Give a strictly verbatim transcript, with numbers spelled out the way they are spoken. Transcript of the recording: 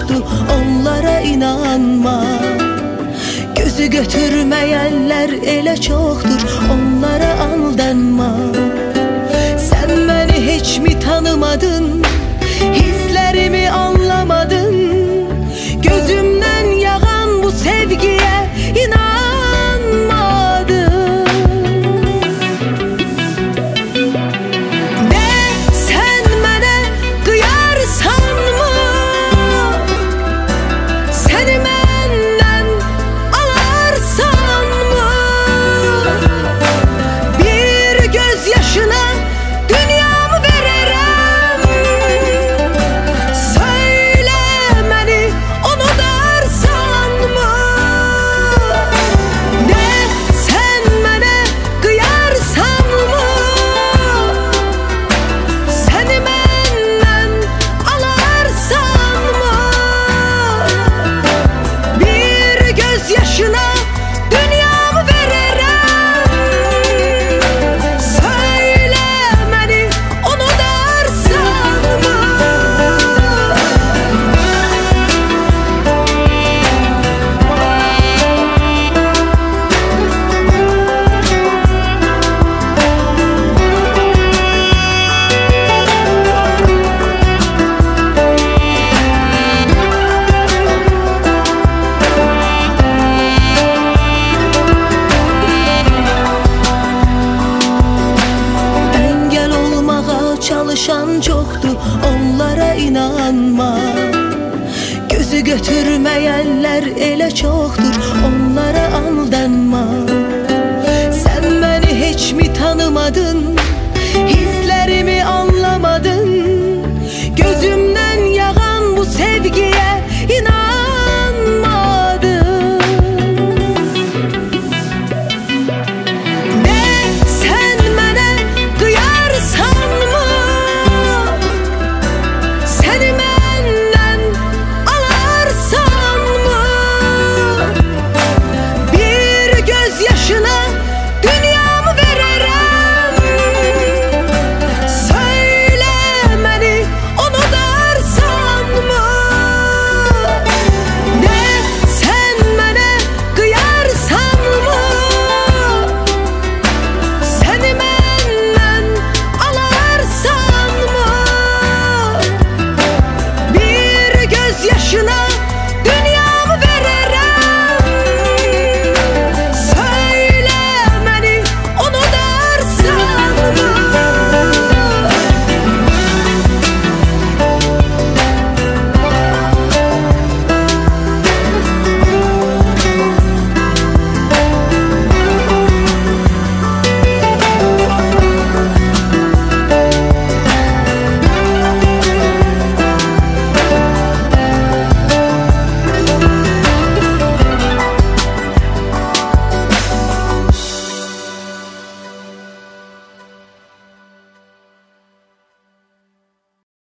çoxdur, onlara inanma. Gözü götürməyənlər elə çoxdur, onlara aldanma. Sen beni hiç mi tanımadın, hislerimi anlamadın? Gözümden yağan bu sevgiye inanmadın. De sen bana kıyarsan mı, seni benden alarsan mı? Bir gözyaşına dünyamı veririm. Söyle beni onu dersan mı? De sen bana kıyarsan mı, seni benden alarsan mı? Bir gözyaşına dünyamı veririm. Söyle beni onu dersan mı? Engel olmağa çalışan çoxdur, onlara inanma. Gözü götürməyənlər elə çoxdur, onlara